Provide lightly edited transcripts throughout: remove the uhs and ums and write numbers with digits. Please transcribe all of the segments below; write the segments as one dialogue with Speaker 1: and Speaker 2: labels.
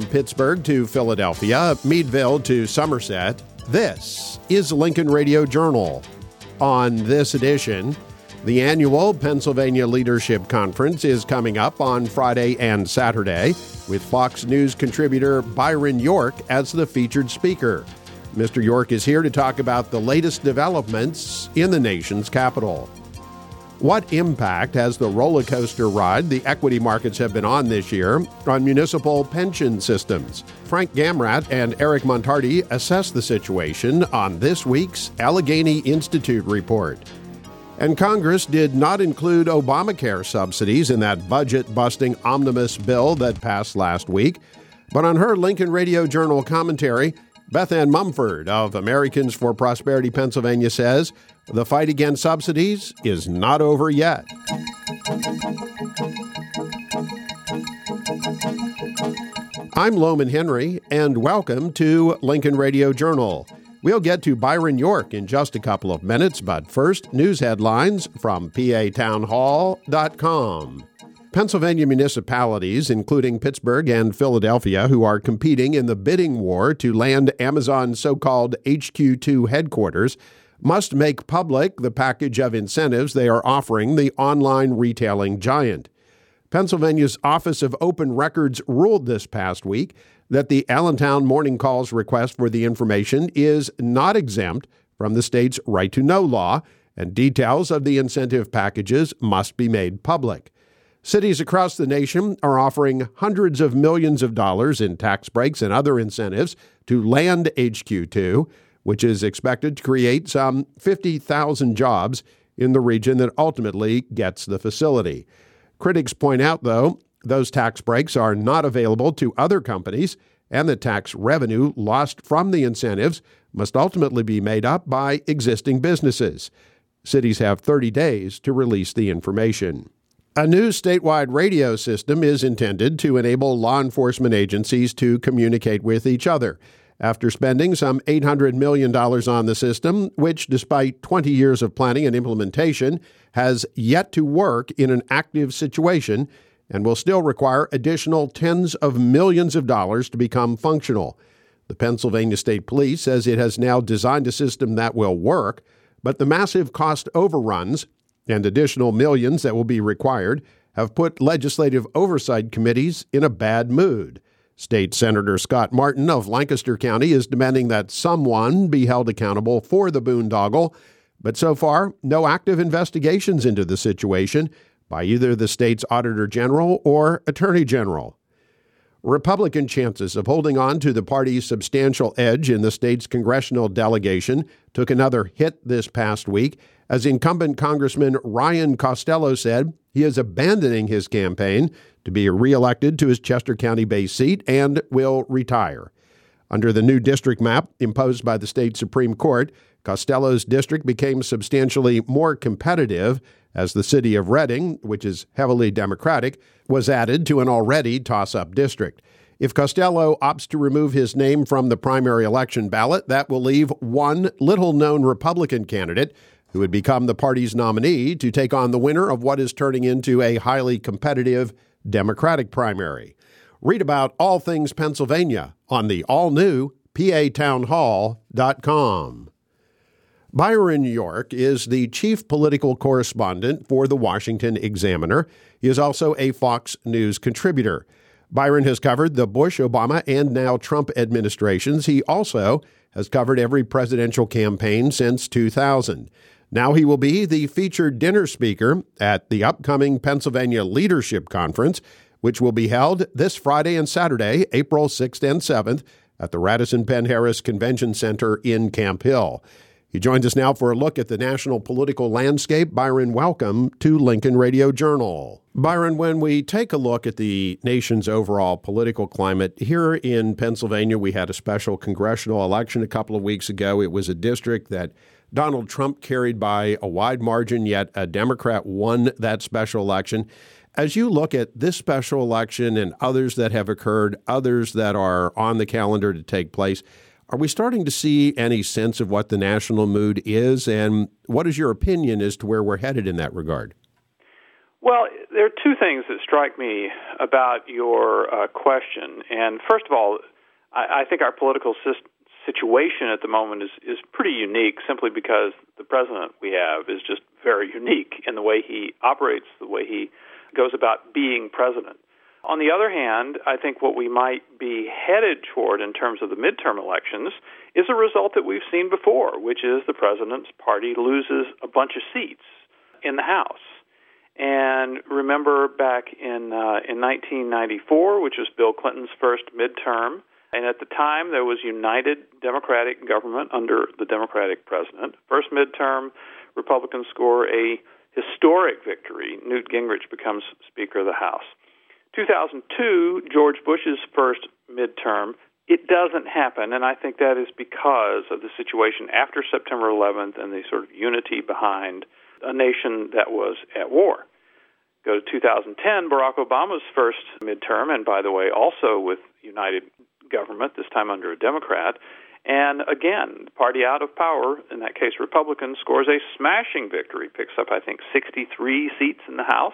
Speaker 1: Pittsburgh to Philadelphia, Meadville to Somerset, this is Lincoln Radio Journal. On this edition, the annual Pennsylvania Leadership Conference is coming up on Friday and Saturday, with Fox News contributor Byron York as the featured speaker. Mr. York is here to talk about the latest developments in the nation's capital. What impact has the roller coaster ride the equity markets have been on this year on municipal pension systems? Frank Gamrat and Eric Montardi assess the situation on this week's Allegheny Institute report. And Congress did not include Obamacare subsidies in that budget-busting omnibus bill that passed last week. But on her Lincoln Radio Journal commentary, Beth Ann Mumford of Americans for Prosperity Pennsylvania says the fight against subsidies is not over yet. I'm Loman Henry, and welcome to Lincoln Radio Journal. We'll get to Byron York in just a couple of minutes, but first, news headlines from PATownhall.com. Pennsylvania municipalities, including Pittsburgh and Philadelphia, who are competing in the bidding war to land Amazon's so-called HQ2 headquarters, must make public the package of incentives they are offering the online retailing giant. Pennsylvania's Office of Open Records ruled this past week that the Allentown Morning Call's request for the information is not exempt from the state's right-to-know law, and details of the incentive packages must be made public. Cities across the nation are offering hundreds of millions of dollars in tax breaks and other incentives to land HQ2, which is expected to create some 50,000 jobs in the region that ultimately gets the facility. Critics point out, though, those tax breaks are not available to other companies, and the tax revenue lost from the incentives must ultimately be made up by existing businesses. Cities have 30 days to release the information. A new statewide radio system is intended to enable law enforcement agencies to communicate with each other. After spending some $800 million on the system, which, despite 20 years of planning and implementation, has yet to work in an active situation and will still require additional tens of millions of dollars to become functional. The Pennsylvania State Police says it has now designed a system that will work, but the massive cost overruns and additional millions that will be required have put legislative oversight committees in a bad mood. State Senator Scott Martin of Lancaster County is demanding that someone be held accountable for the boondoggle, but so far, no active investigations into the situation by either the state's Auditor General or Attorney General. Republican chances of holding on to the party's substantial edge in the state's congressional delegation took another hit this past week, as incumbent Congressman Ryan Costello said he is abandoning his campaign to be reelected to his Chester County-based seat and will retire. Under the new district map imposed by the state Supreme Court, Costello's district became substantially more competitive as the city of Reading, which is heavily Democratic, was added to an already toss-up district. If Costello opts to remove his name from the primary election ballot, that will leave one little-known Republican candidate who would become the party's nominee to take on the winner of what is turning into a highly competitive Democratic primary. Read about all things Pennsylvania on the all-new PATownhall.com. Byron York is the chief political correspondent for the Washington Examiner. He is also a Fox News contributor. Byron has covered the Bush, Obama, and now Trump administrations. He also has covered every presidential campaign since 2000. Now he will be the featured dinner speaker at the upcoming Pennsylvania Leadership Conference, which will be held this Friday and Saturday, April 6th and 7th, at the Radisson Penn Harris Convention Center in Camp Hill. He joins us now for a look at the national political landscape. Byron, welcome to Lincoln Radio Journal. Byron, when we take a look at the nation's overall political climate, here in Pennsylvania, we had a special congressional election a couple of weeks ago. It was a district that Donald Trump carried by a wide margin, yet a Democrat won that special election. As you look at this special election and others that have occurred, others that are on the calendar to take place, are we starting to see any sense of what the national mood is? And what is your opinion as to where we're headed in that regard?
Speaker 2: Well, there are two things that strike me about your question. And first of all, I think our political situation at the moment is pretty unique simply because the president we have is just very unique in the way he operates, the way he goes about being president. On the other hand, I think what we might be headed toward in terms of the midterm elections is a result that we've seen before, which is the president's party loses a bunch of seats in the House. And remember back in 1994, which was Bill Clinton's first midterm, and at the time there was united Democratic government under the Democratic president. First midterm, Republicans score a historic victory. Newt Gingrich becomes Speaker of the House. 2002, George Bush's first midterm, it doesn't happen, and I think that is because of the situation after September 11th and the sort of unity behind a nation that was at war. Go to 2010, Barack Obama's first midterm, and by the way, also with united government, this time under a Democrat. And again, the party out of power, in that case Republican, scores a smashing victory, picks up, I think, 63 seats in the House.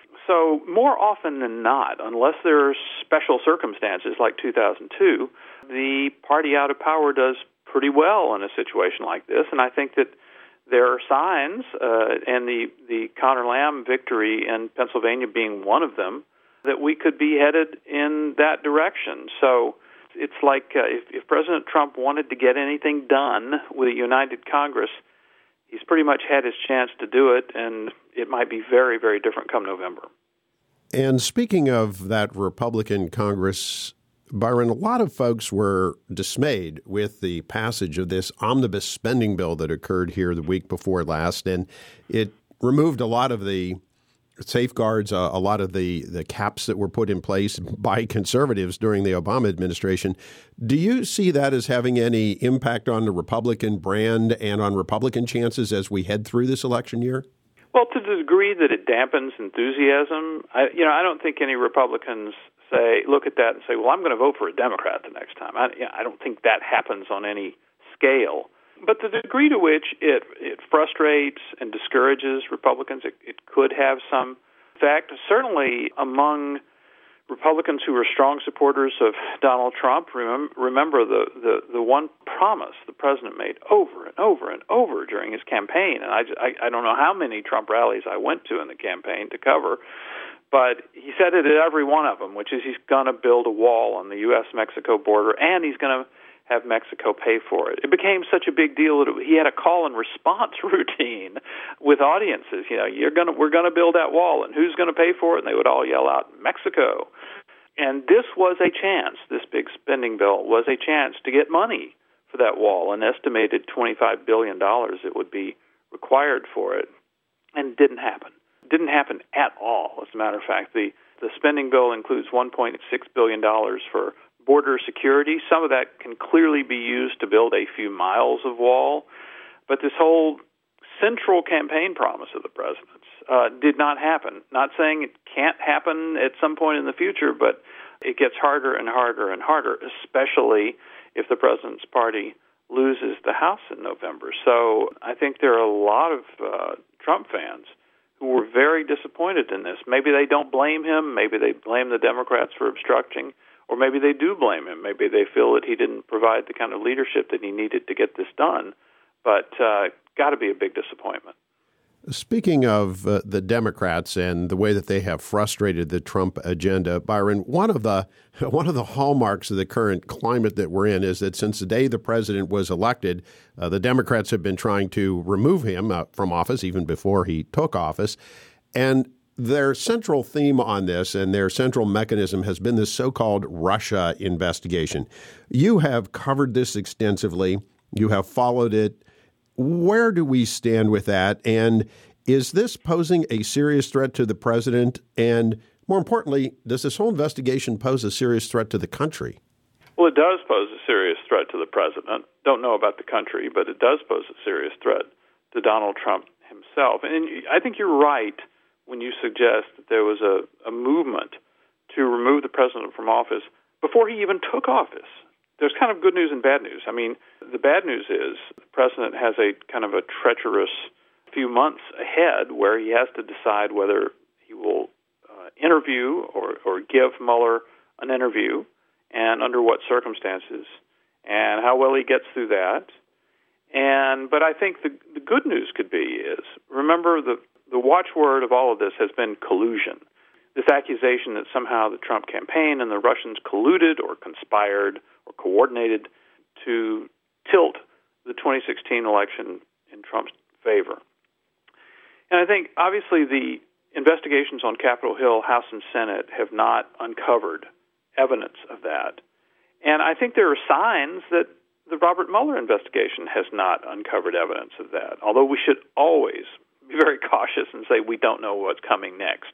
Speaker 2: So more often than not, unless there are special circumstances like 2002, the party out of power does pretty well in a situation like this. And I think that there are signs, and the Conor Lamb victory in Pennsylvania being one of them, that we could be headed in that direction. So it's like if President Trump wanted to get anything done with a united Congress, he's pretty much had his chance to do it, and it might be very, very different come November.
Speaker 1: And speaking of that Republican Congress, Byron, a lot of folks were dismayed with the passage of this omnibus spending bill that occurred here the week before last, and it removed a lot of the safeguards, a lot of the caps that were put in place by conservatives during the Obama administration. Do you see that as having any impact on the Republican brand and on Republican chances as we head through this election year?
Speaker 2: Well, to the degree that it dampens enthusiasm, I don't think any Republicans look at that and say, well, I'm going to vote for a Democrat the next time. I don't think that happens on any scale. But the degree to which it frustrates and discourages Republicans, it could have some effect. Certainly among Republicans who are strong supporters of Donald Trump, remember the one promise the president made over and over and over during his campaign. And I don't know how many Trump rallies I went to in the campaign to cover, but he said it at every one of them, which is he's going to build a wall on the U.S.-Mexico border, and he's going to have Mexico pay for it. It became such a big deal that he had a call and response routine with audiences. We're going to build that wall, and who's going to pay for it? And they would all yell out, Mexico. And this was a chance, this big spending bill was a chance to get money for that wall, an estimated $25 billion that would be required for it, and it didn't happen. It didn't happen at all, as a matter of fact. The spending bill includes $1.6 billion for border security. Some of that can clearly be used to build a few miles of wall. But this whole central campaign promise of the president's did not happen. Not saying it can't happen at some point in the future, but it gets harder and harder and harder, especially if the president's party loses the House in November. So I think there are a lot of Trump fans who were very disappointed in this. Maybe they don't blame him. Maybe they blame the Democrats for obstructing. Or maybe they do blame him. Maybe they feel that he didn't provide the kind of leadership that he needed to get this done. But got to be a big disappointment.
Speaker 1: Speaking of the Democrats and the way that they have frustrated the Trump agenda, Byron, one of the hallmarks of the current climate that we're in is that since the day the president was elected, the Democrats have been trying to remove him from office even before he took office. And their central theme on this and their central mechanism has been this so-called Russia investigation. You have covered this extensively. You have followed it. Where do we stand with that? And is this posing a serious threat to the president? And more importantly, does this whole investigation pose a serious threat to the country?
Speaker 2: Well, it does pose a serious threat to the president. Don't know about the country, but it does pose a serious threat to Donald Trump himself. And I think you're right when you suggest that there was a movement to remove the president from office before he even took office. There's kind of good news and bad news. I mean, the bad news is the president has a kind of a treacherous few months ahead where he has to decide whether he will interview or give Mueller an interview, and under what circumstances, and how well he gets through that. But I think the good news could be is, remember, the watchword of all of this has been collusion. This accusation that somehow the Trump campaign and the Russians colluded or conspired or coordinated to tilt the 2016 election in Trump's favor. And I think, obviously, the investigations on Capitol Hill, House and Senate have not uncovered evidence of that. And I think there are signs that the Robert Mueller investigation has not uncovered evidence of that, although we should always be very cautious and say we don't know what's coming next.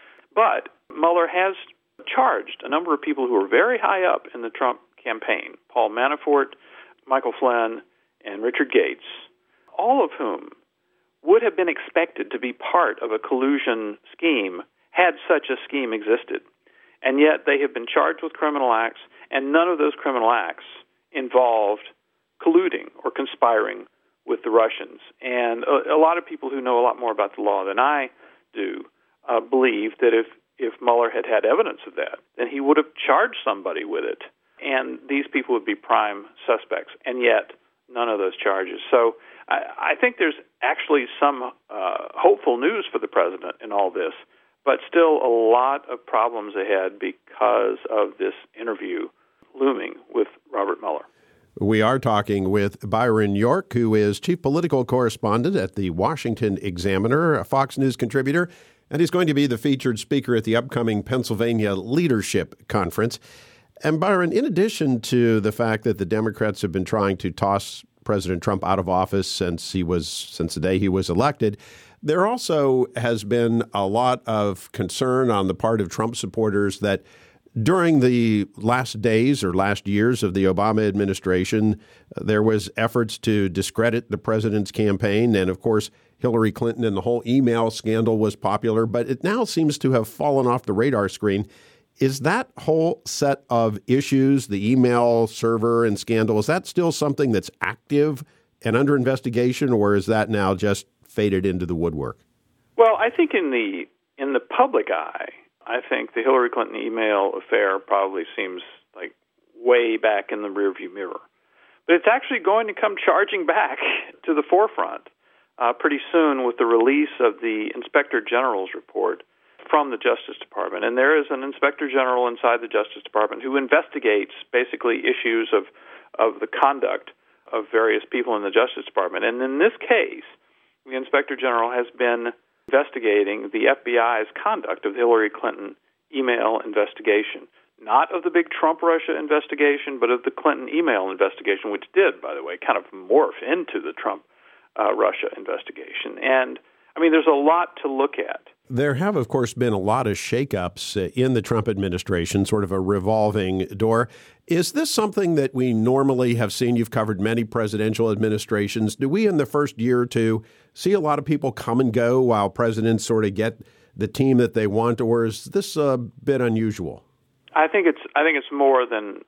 Speaker 2: But Mueller has charged a number of people who are very high up in the Trump campaign, Paul Manafort, Michael Flynn, and Richard Gates, all of whom would have been expected to be part of a collusion scheme had such a scheme existed. And yet they have been charged with criminal acts, and none of those criminal acts involved colluding or conspiring with the Russians. And a lot of people who know a lot more about the law than I do believe that if Mueller had had evidence of that, then he would have charged somebody with it, and these people would be prime suspects, and yet none of those charges. So I think there's actually some hopeful news for the president in all this, but still a lot of problems ahead because of this interview looming with Robert Mueller.
Speaker 1: We are talking with Byron York, who is chief political correspondent at the Washington Examiner, a Fox News contributor, and he's going to be the featured speaker at the upcoming Pennsylvania Leadership Conference. And Byron, in addition to the fact that the Democrats have been trying to toss President Trump out of office since the day he was elected, there also has been a lot of concern on the part of Trump supporters that during the last days or last years of the Obama administration, there was efforts to discredit the president's campaign. And of course, Hillary Clinton and the whole email scandal was popular, but it now seems to have fallen off the radar screen. Is that whole set of issues, the email server and scandal, is that still something that's active and under investigation, or is that now just faded into the woodwork?
Speaker 2: Well, I think in the public eye, I think the Hillary Clinton email affair probably seems like way back in the rearview mirror. But it's actually going to come charging back to the forefront pretty soon with the release of the Inspector General's report from the Justice Department. And there is an Inspector General inside the Justice Department who investigates basically issues of the conduct of various people in the Justice Department. And in this case, the Inspector General has been investigating the FBI's conduct of the Hillary Clinton email investigation. Not of the big Trump-Russia investigation, but of the Clinton email investigation, which did, by the way, kind of morph into the Trump-Russia investigation. And, I mean, there's a lot to look at.
Speaker 1: There have, of course, been a lot of shakeups in the Trump administration, sort of a revolving door. Is this something that we normally have seen? You've covered many presidential administrations. Do we, in the first year or two, see a lot of people come and go while presidents sort of get the team that they want, or is this a bit unusual?
Speaker 2: I think it's more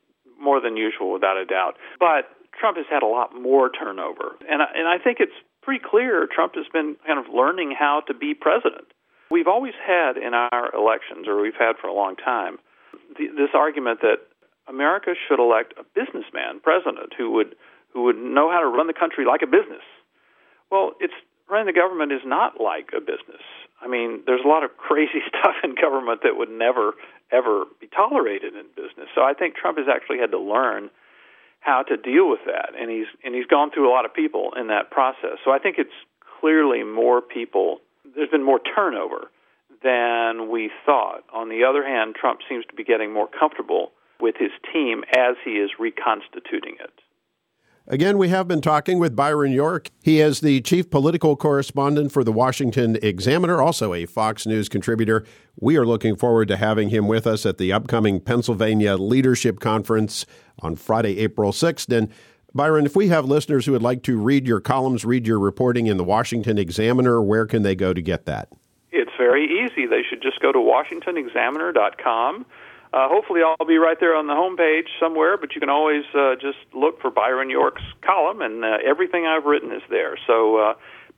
Speaker 2: than usual, without a doubt. But Trump has had a lot more turnover, and I think it's pretty clear Trump has been kind of learning how to be president. We've always had in our elections, or we've had for a long time, this argument that America should elect a businessman president who would know how to run the country like a business. Well, running the government is not like a business. I mean, there's a lot of crazy stuff in government that would never, ever be tolerated in business. So I think Trump has actually had to learn how to deal with that, and he's gone through a lot of people in that process. So I think it's clearly more people. There's been more turnover than we thought. On the other hand, Trump seems to be getting more comfortable with his team as he is reconstituting it.
Speaker 1: Again, we have been talking with Byron York. He is the chief political correspondent for the Washington Examiner, also a Fox News contributor. We are looking forward to having him with us at the upcoming Pennsylvania Leadership Conference on Friday, April 6th. And Byron, if we have listeners who would like to read your columns, read your reporting in the Washington Examiner, where can they go to get that?
Speaker 2: It's very easy. They should just go to WashingtonExaminer.com. Hopefully I'll be right there on the homepage somewhere, but you can always just look for Byron York's column, and everything I've written is there. So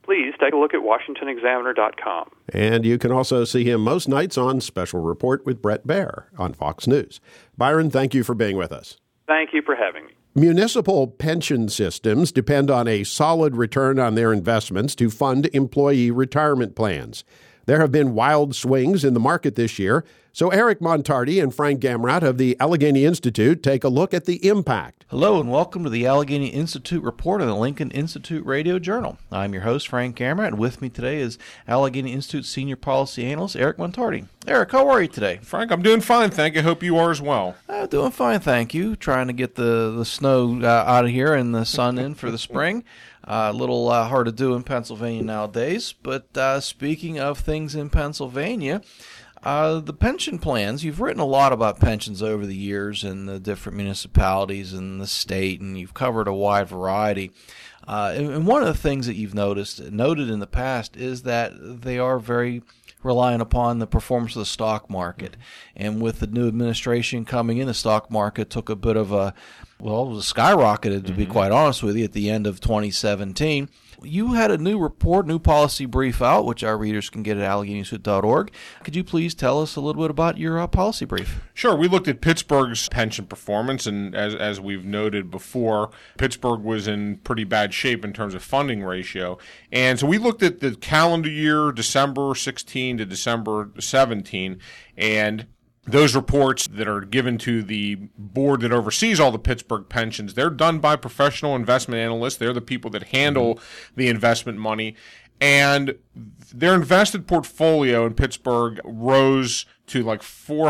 Speaker 2: please take a look at WashingtonExaminer.com.
Speaker 1: And you can also see him most nights on Special Report with Bret Baier on Fox News. Byron, thank you for being with us.
Speaker 2: Thank you for having me.
Speaker 1: Municipal pension systems depend on a solid return on their investments to fund employee retirement plans. There have been wild swings in the market this year, so Eric Montardi and Frank Gamrat of the Allegheny Institute take a look at the impact.
Speaker 3: Hello and welcome to the Allegheny Institute Report on the Lincoln Institute Radio Journal. I'm your host, Frank Gamrat, and with me today is Allegheny Institute Senior Policy Analyst Eric Montardi. Eric, how are you today?
Speaker 4: Frank, I'm doing fine, thank you. Hope you are as well.
Speaker 3: Doing fine, thank you. Trying to get the snow out of here and the sun in for the spring. A little hard to do in Pennsylvania nowadays, but speaking of things in Pennsylvania, the pension plans, you've written a lot about pensions over the years in the different municipalities and the state, and you've covered a wide variety. And one of the things that you've noted in the past is that they are very reliant upon the performance of the stock market. And with the new administration coming in, the stock market took a bit of it was skyrocketed, to be quite honest with you, at the end of 2017. You had a new policy brief out, which our readers can get at AlleghenyInstitute.org. Could you please tell us a little bit about your policy brief?
Speaker 4: Sure. We looked at Pittsburgh's pension performance, and as we've noted before, Pittsburgh was in pretty bad shape in terms of funding ratio. And so we looked at the calendar year, December 16 to December 17, and those reports that are given to the board that oversees all the Pittsburgh pensions, they're done by professional investment analysts. They're the people that handle the investment money. And their invested portfolio in Pittsburgh rose to like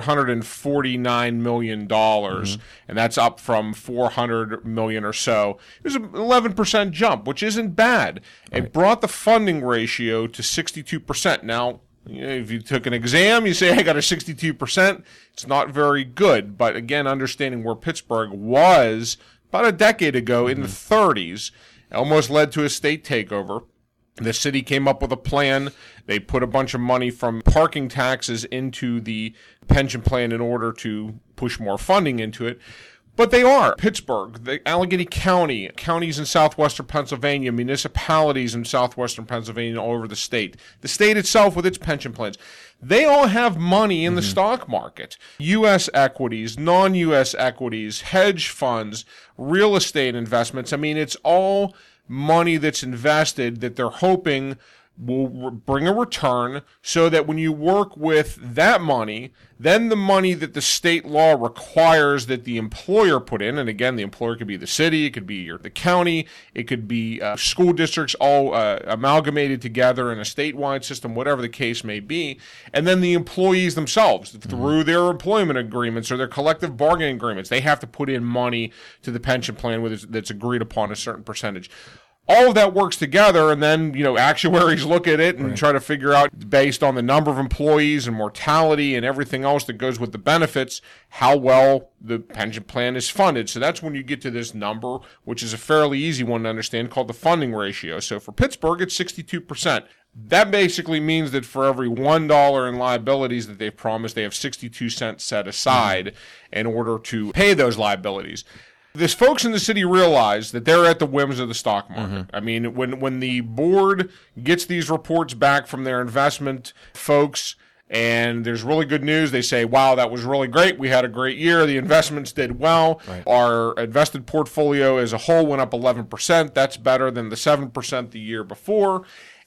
Speaker 4: $449 million, and that's up from $400 million or so. It was an 11% jump, which isn't bad. Right. It brought the funding ratio to 62%. Now, if you took an exam, you say, I got a 62%. It's not very good. But again, understanding where Pittsburgh was about a decade ago in the 30s, almost led to a state takeover. The city came up with a plan. They put a bunch of money from parking taxes into the pension plan in order to push more funding into it. But they are. Pittsburgh, the Allegheny County, counties in southwestern Pennsylvania, municipalities in southwestern Pennsylvania, all over the state itself with its pension plans, they all have money in the stock market. U.S. equities, non-U.S. equities, hedge funds, real estate investments. I mean, it's all money that's invested that they're hoping will bring a return, so that when you work with that money, then the money that the state law requires that the employer put in, and again, the employer could be the city, it could be the county, it could be school districts, all amalgamated together in a statewide system, whatever the case may be, and then the employees themselves, through their employment agreements or their collective bargaining agreements, they have to put in money to the pension plan that's agreed upon a certain percentage. All of that works together, and then, actuaries look at it and try to figure out, based on the number of employees and mortality and everything else that goes with the benefits, how well the pension plan is funded. So that's when you get to this number, which is a fairly easy one to understand, called the funding ratio. So for Pittsburgh, it's 62%. That basically means that for every $1 in liabilities that they've promised, they have 62 cents set aside in order to pay those liabilities. These folks in the city realize that they're at the whims of the stock market. I mean, when the board gets these reports back from their investment folks, and there's really good news, they say, wow, that was really great. We had a great year. The investments did well. Right. Our invested portfolio as a whole went up 11%. That's better than the 7% the year before.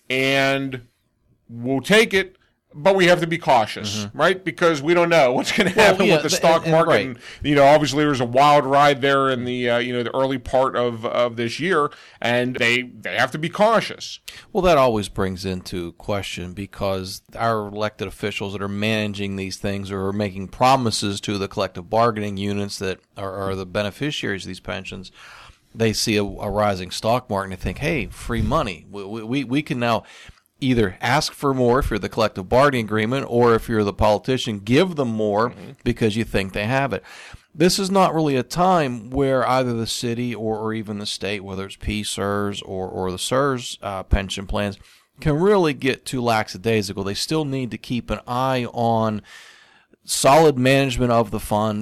Speaker 4: And we'll take it. But we have to be cautious, right? Because we don't know what's going to happen with the stock market. And, obviously there's a wild ride there in the the early part of this year, and they have to be cautious.
Speaker 3: Well, that always brings into question, because our elected officials that are managing these things or are making promises to the collective bargaining units that are the beneficiaries of these pensions, they see a rising stock market and they think, hey, free money. We can now either ask for more if you're the collective bargaining agreement, or if you're the politician, give them more because you think they have it. This is not really a time where either the city or even the state, whether it's PSERS or the SERS pension plans, can really get too lackadaisical. They still need to keep an eye on solid management of the fund,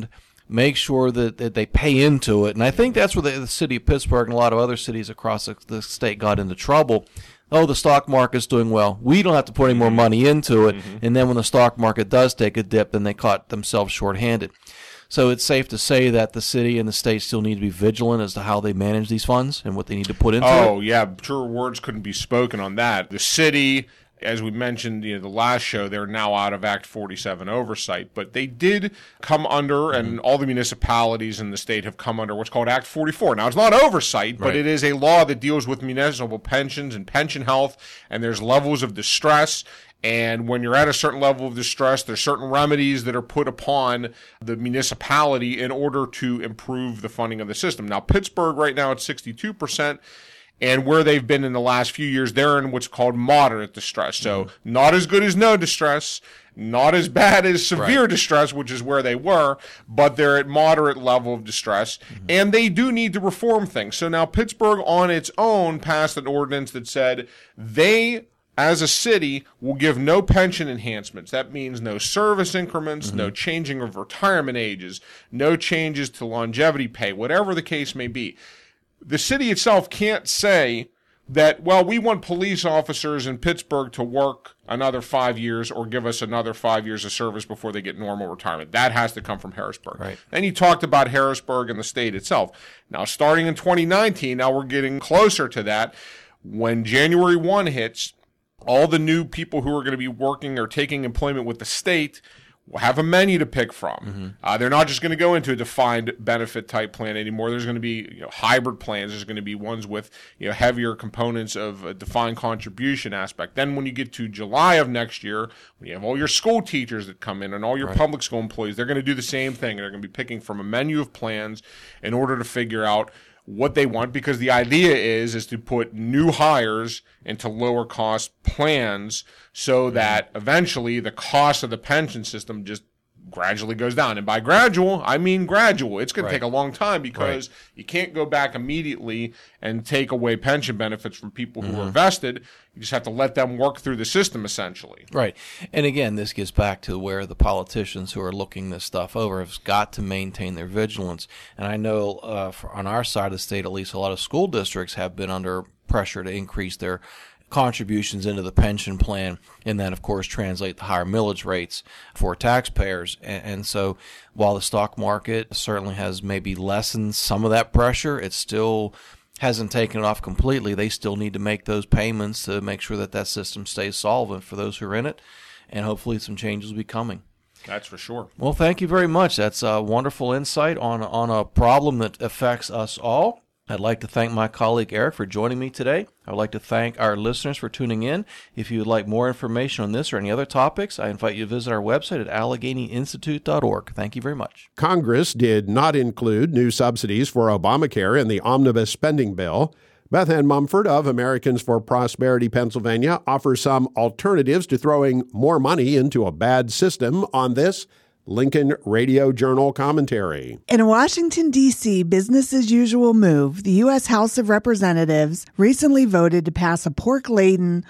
Speaker 3: make sure that they pay into it. And I think that's where the city of Pittsburgh and a lot of other cities across the state got into trouble. Oh, the stock market's doing well. We don't have to put any more money into it. And then when the stock market does take a dip, then they caught themselves shorthanded. So it's safe to say that the city and the state still need to be vigilant as to how they manage these funds and what they need to put into it.
Speaker 4: Oh, yeah. Truer words couldn't be spoken on that. The city, as we mentioned, the last show, they're now out of Act 47 oversight, but they did come under, and all the municipalities in the state have come under what's called Act 44. Now, it's not oversight, but it is a law that deals with municipal pensions and pension health, and there's levels of distress. And when you're at a certain level of distress, there's certain remedies that are put upon the municipality in order to improve the funding of the system. Now, Pittsburgh right now at 62%. And where they've been in the last few years, they're in what's called moderate distress. So not as good as no distress, not as bad as severe distress, which is where they were, but they're at moderate level of distress. And they do need to reform things. So now Pittsburgh on its own passed an ordinance that said they, as a city, will give no pension enhancements. That means no service increments, no changing of retirement ages, no changes to longevity pay, whatever the case may be. The city itself can't say that, well, we want police officers in Pittsburgh to work another 5 years or give us another 5 years of service before they get normal retirement. That has to come from Harrisburg.
Speaker 3: Right.
Speaker 4: Then you talked about Harrisburg and the state itself. Now, starting in 2019, now we're getting closer to that. When January 1 hits, all the new people who are going to be working or taking employment with the state will have a menu to pick from. They're not just going to go into a defined benefit type plan anymore. There's going to be hybrid plans. There's going to be ones with heavier components of a defined contribution aspect. Then when you get to July of next year, when you have all your school teachers that come in and all your public school employees, they're going to do the same thing. They're going to be picking from a menu of plans in order to figure out what they want, because the idea is to put new hires into lower cost plans so that eventually the cost of the pension system just gradually goes down. And by gradual, I mean gradual. It's going to take a long time because you can't go back immediately and take away pension benefits from people who are vested. You just have to let them work through the system, essentially.
Speaker 3: Right. And again, this gets back to where the politicians who are looking this stuff over have got to maintain their vigilance. And I know on our side of the state, at least, a lot of school districts have been under pressure to increase their contributions into the pension plan, and then, of course, translate the higher millage rates for taxpayers. And so while the stock market certainly has maybe lessened some of that pressure, it still hasn't taken it off completely. They still need to make those payments to make sure that that system stays solvent for those who are in it, and hopefully some changes will be coming.
Speaker 4: That's for sure.
Speaker 3: Well, thank you very much. That's a wonderful insight on a problem that affects us all. I'd like to thank my colleague Eric for joining me today. I would like to thank our listeners for tuning in. If you would like more information on this or any other topics, I invite you to visit our website at AlleghenyInstitute.org. Thank you very much.
Speaker 1: Congress did not include new subsidies for Obamacare in the omnibus spending bill. Beth Ann Mumford of Americans for Prosperity Pennsylvania offers some alternatives to throwing more money into a bad system on this Lincoln Radio Journal commentary.
Speaker 5: In a Washington, D.C. business-as-usual move, the U.S. House of Representatives recently voted to pass a pork-laden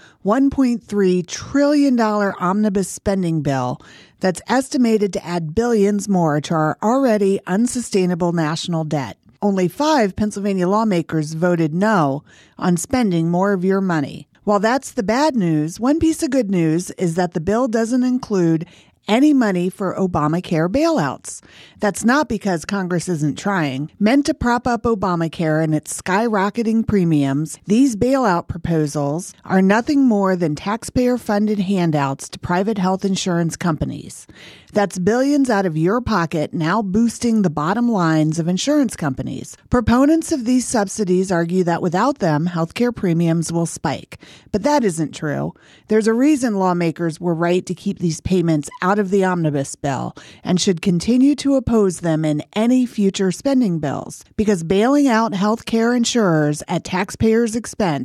Speaker 5: $1.3 trillion omnibus spending bill that's estimated to add billions more to our already unsustainable national debt. Only 5 Pennsylvania lawmakers voted no on spending more of your money. While that's the bad news, one piece of good news is that the bill doesn't include any money for Obamacare bailouts. That's not because Congress isn't trying. Meant to prop up Obamacare and its skyrocketing premiums, these bailout proposals are nothing more than taxpayer-funded handouts to private health insurance companies. That's billions out of your pocket now boosting the bottom lines of insurance companies. Proponents of these subsidies argue that without them, healthcare premiums will spike. But that isn't true. There's a reason lawmakers were right to keep these payments out of the omnibus bill and should continue to oppose them in any future spending bills. Because bailing out healthcare insurers at taxpayers' expense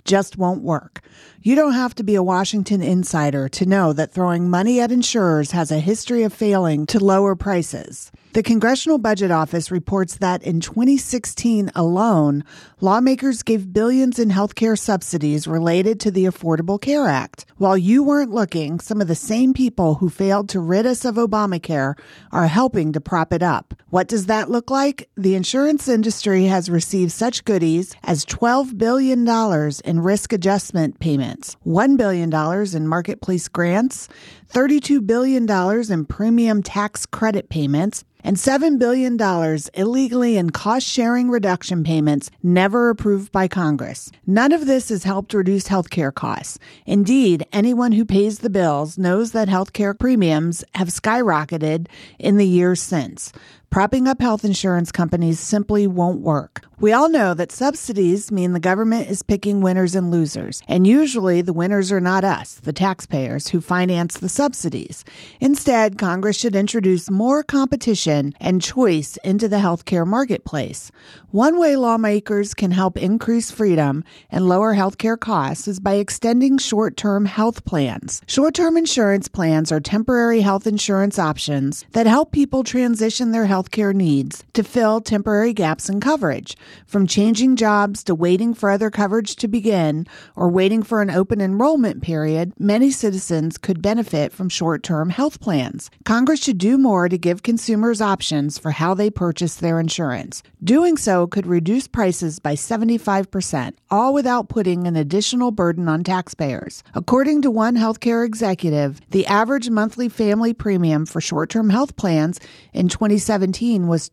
Speaker 5: just won't work. You don't have to be a Washington insider to know that throwing money at insurers has a history of failing to lower prices. The Congressional Budget Office reports that in 2016 alone, lawmakers gave billions in healthcare subsidies related to the Affordable Care Act. While you weren't looking, some of the same people who failed to rid us of Obamacare are helping to prop it up. What does that look like? The insurance industry has received such goodies as $12 billion in risk adjustment payments, $1 billion in marketplace grants, $32 billion in premium tax credit payments, and $7 billion illegally in cost-sharing reduction payments never approved by Congress. None of this has helped reduce healthcare costs. Indeed, anyone who pays the bills knows that healthcare premiums have skyrocketed in the years since. Propping up health insurance companies simply won't work. We all know that subsidies mean the government is picking winners and losers, and usually the winners are not us, the taxpayers, who finance the subsidies. Instead, Congress should introduce more competition and choice into the healthcare marketplace. One way lawmakers can help increase freedom and lower healthcare costs is by extending short-term health plans. Short-term insurance plans are temporary health insurance options that help people transition their healthcare needs to fill temporary gaps in coverage. From changing jobs to waiting for other coverage to begin or waiting for an open enrollment period, many citizens could benefit from short-term health plans. Congress should do more to give consumers options for how they purchase their insurance. Doing so could reduce prices by 75%, all without putting an additional burden on taxpayers. According to one healthcare executive, the average monthly family premium for short-term health plans in 2017 was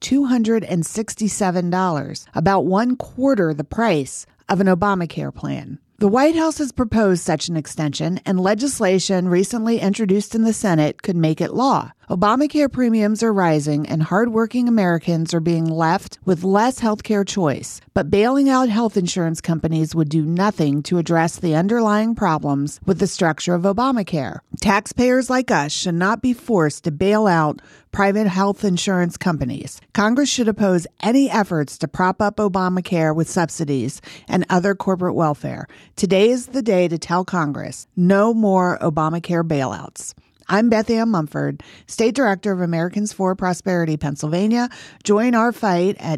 Speaker 5: $267, about 1/4 the price of an Obamacare plan. The White House has proposed such an extension, and legislation recently introduced in the Senate could make it law. Obamacare premiums are rising, and hardworking Americans are being left with less health care choice. But bailing out health insurance companies would do nothing to address the underlying problems with the structure of Obamacare. Taxpayers like us should not be forced to bail out private health insurance companies. Congress should oppose any efforts to prop up Obamacare with subsidies and other corporate welfare. Today is the day to tell Congress, no more Obamacare bailouts. I'm Beth Ann Mumford, State Director of Americans for Prosperity, Pennsylvania. Join our fight at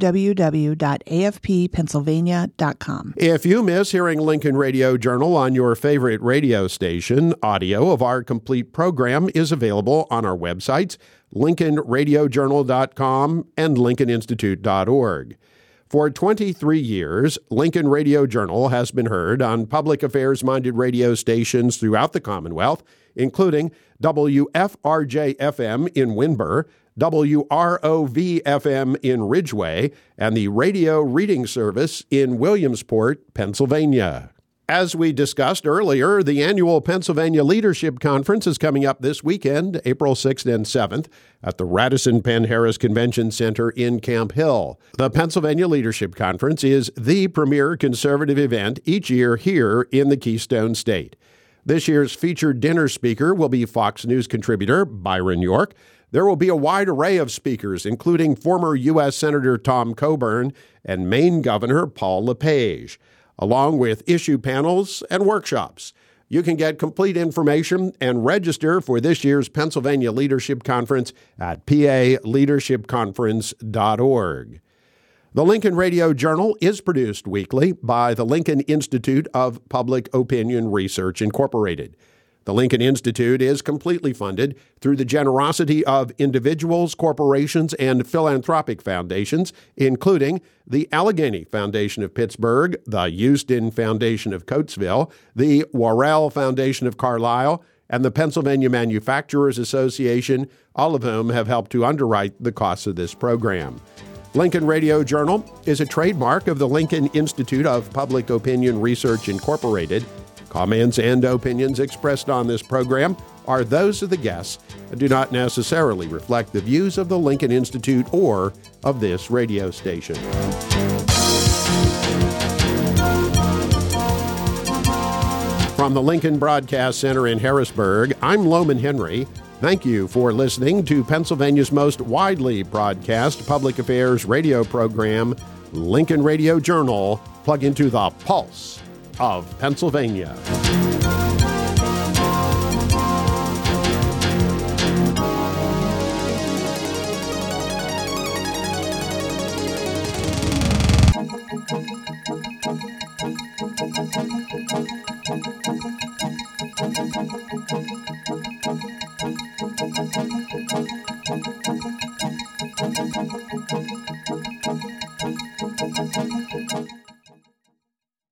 Speaker 5: www.afppennsylvania.com.
Speaker 1: If you miss hearing Lincoln Radio Journal on your favorite radio station, audio of our complete program is available on our websites, lincolnradiojournal.com and lincolninstitute.org. For 23 years, Lincoln Radio Journal has been heard on public affairs-minded radio stations throughout the Commonwealth, including WFRJ-FM in Windber, WROV-FM in Ridgeway, and the Radio Reading Service in Williamsport, Pennsylvania. As we discussed earlier, the annual Pennsylvania Leadership Conference is coming up this weekend, April 6th and 7th, at the Radisson Penn Harris Convention Center in Camp Hill. The Pennsylvania Leadership Conference is the premier conservative event each year here in the Keystone State. This year's featured dinner speaker will be Fox News contributor Byron York. There will be a wide array of speakers, including former U.S. Senator Tom Coburn and Maine Governor Paul LePage, along with issue panels and workshops. You can get complete information and register for this year's Pennsylvania Leadership Conference at paleadershipconference.org. The Lincoln Radio Journal is produced weekly by the Lincoln Institute of Public Opinion Research, Incorporated. The Lincoln Institute is completely funded through the generosity of individuals, corporations, and philanthropic foundations, including the Allegheny Foundation of Pittsburgh, the Houston Foundation of Coatesville, the Worrell Foundation of Carlisle, and the Pennsylvania Manufacturers Association, all of whom have helped to underwrite the costs of this program. Lincoln Radio Journal is a trademark of the Lincoln Institute of Public Opinion Research, Incorporated. Comments and opinions expressed on this program are those of the guests and do not necessarily reflect the views of the Lincoln Institute or of this radio station. From the Lincoln Broadcast Center in Harrisburg, I'm Loman Henry. Thank you for listening to Pennsylvania's most widely broadcast public affairs radio program, Lincoln Radio Journal. Plug into the pulse of Pennsylvania.